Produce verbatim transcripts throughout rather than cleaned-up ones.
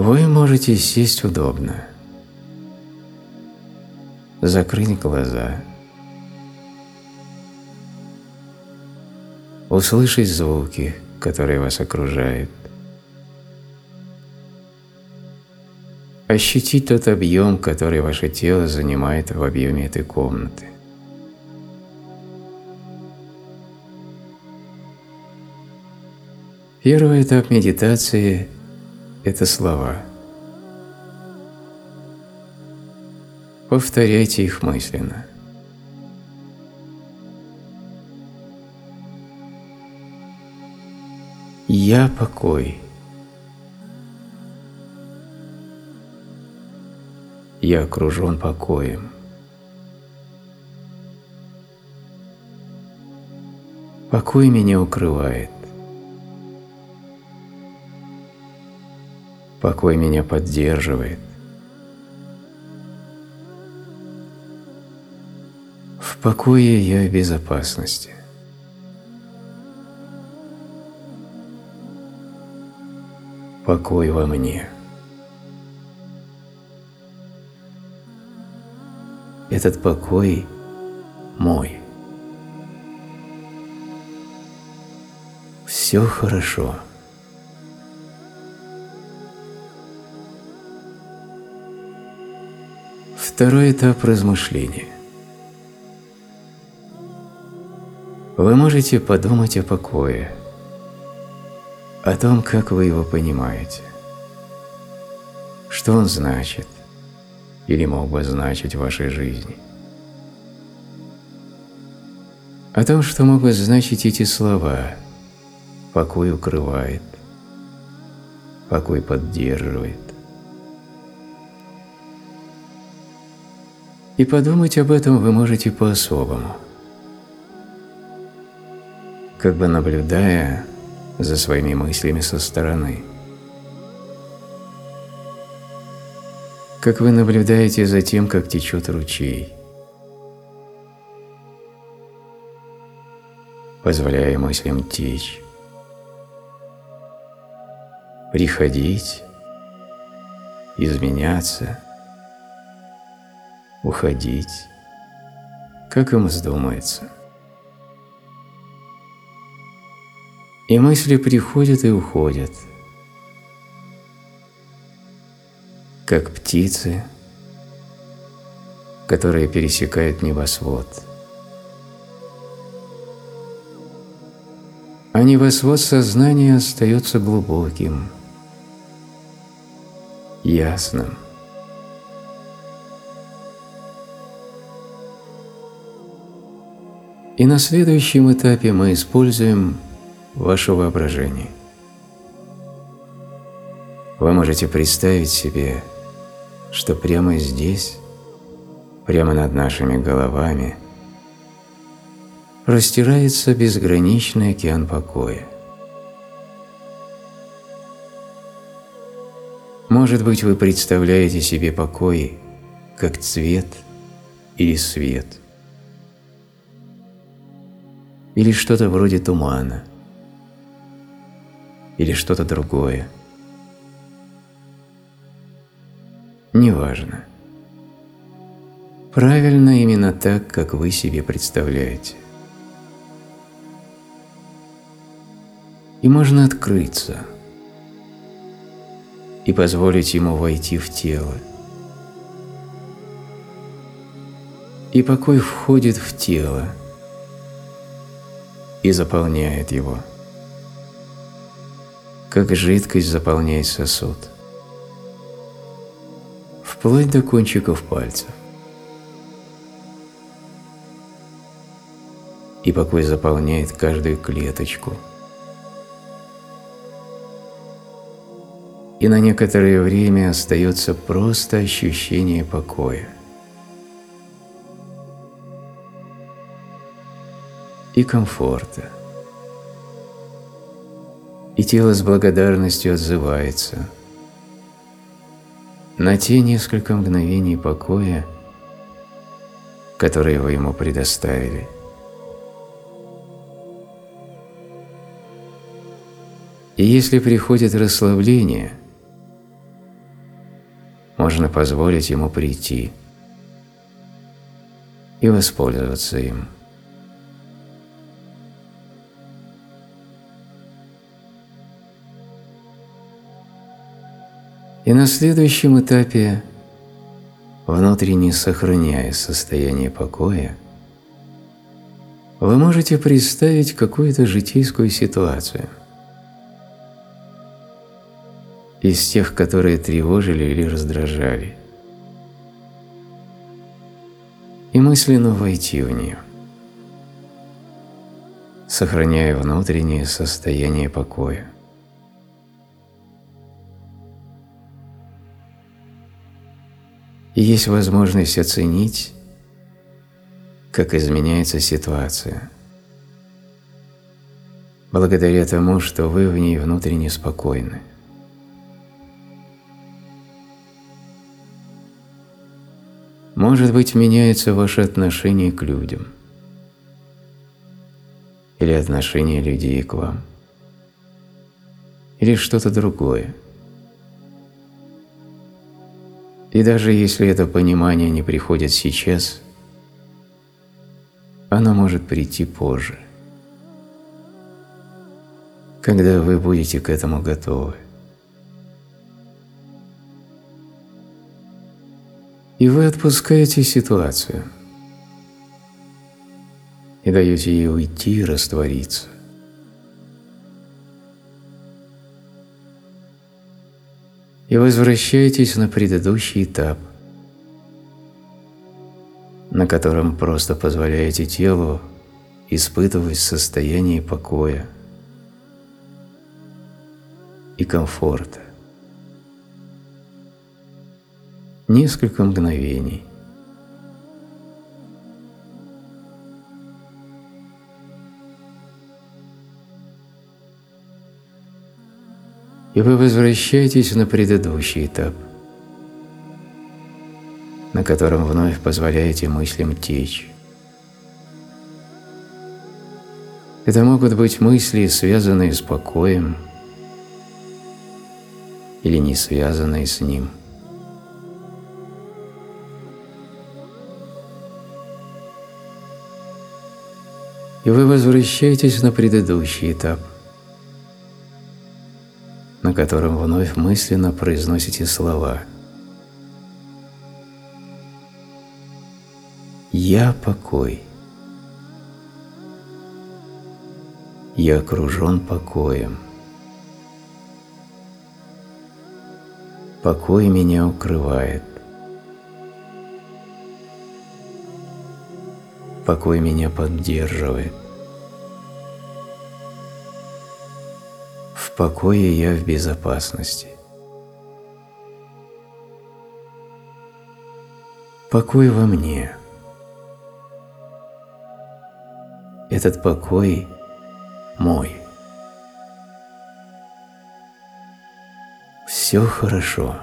Вы можете сесть удобно, закрыть глаза, услышать звуки, которые вас окружают, ощутить тот объем, который ваше тело занимает в объеме этой комнаты. Первый этап медитации – это слова. Повторяйте их мысленно. Я покой. Я окружен покоем. Покой меня укрывает. Покой меня поддерживает. В покое я в безопасности. Покой во мне. Этот покой мой. Все хорошо. Второй этап размышления. Вы можете подумать о покое, о том, как вы его понимаете, что он значит или мог бы значить в вашей жизни, о том, что могут значить эти слова: покой укрывает, покой поддерживает. И подумать об этом вы можете по-особому, как бы наблюдая за своими мыслями со стороны. Как вы наблюдаете за тем, как течет ручей, позволяя мыслям течь, приходить, изменяться, уходить, как им вздумается. И мысли приходят и уходят, как птицы, которые пересекают небосвод. А небосвод сознания остается глубоким, ясным. И на следующем этапе мы используем ваше воображение. Вы можете представить себе, что прямо здесь, прямо над нашими головами, простирается безграничный океан покоя. Может быть, вы представляете себе покой как цвет или свет, или что-то вроде тумана, или что-то другое. Неважно. Правильно именно так, как вы себе представляете. И можно открыться и позволить ему войти в тело. И покой входит в тело и заполняет его, как жидкость заполняет сосуд, вплоть до кончиков пальцев. И покой заполняет каждую клеточку. И на некоторое время остается просто ощущение покоя. И комфорта. И тело с благодарностью отзывается на те несколько мгновений покоя, которые вы ему предоставили. И если приходит расслабление, можно позволить ему прийти и воспользоваться им. И на следующем этапе, внутренне сохраняя состояние покоя, вы можете представить какую-то житейскую ситуацию из тех, которые тревожили или раздражали, и мысленно войти в нее, сохраняя внутреннее состояние покоя. И есть возможность оценить, как изменяется ситуация, благодаря тому, что вы в ней внутренне спокойны. Может быть, меняется ваше отношение к людям или отношение людей к вам, или что-то другое. И даже если это понимание не приходит сейчас, оно может прийти позже, когда вы будете к этому готовы. И вы отпускаете ситуацию и даете ей уйти и раствориться. И возвращаетесь на предыдущий этап, на котором просто позволяете телу испытывать состояние покоя и комфорта. Несколько мгновений. И вы возвращаетесь на предыдущий этап, на котором вновь позволяете мыслям течь. Это могут быть мысли, связанные с покоем или не связанные с ним. И вы возвращаетесь на предыдущий этап, на котором вновь мысленно произносите слова «Я покой». Я окружен покоем. Покой меня укрывает. Покой меня поддерживает. В покое я в безопасности. Покой во мне. Этот покой мой. Все хорошо.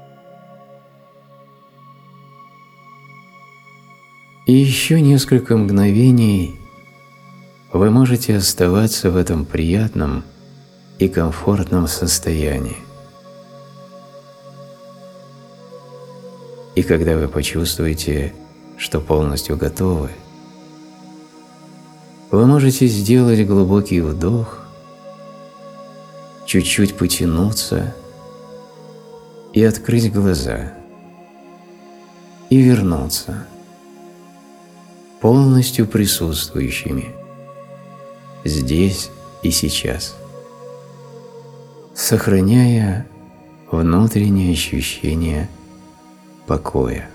И еще несколько мгновений вы можете оставаться в этом приятном и комфортном состоянии. И когда вы почувствуете, что полностью готовы, вы можете сделать глубокий вдох, чуть-чуть потянуться и открыть глаза, и вернуться полностью присутствующими здесь и сейчас, сохраняя внутреннее ощущение покоя.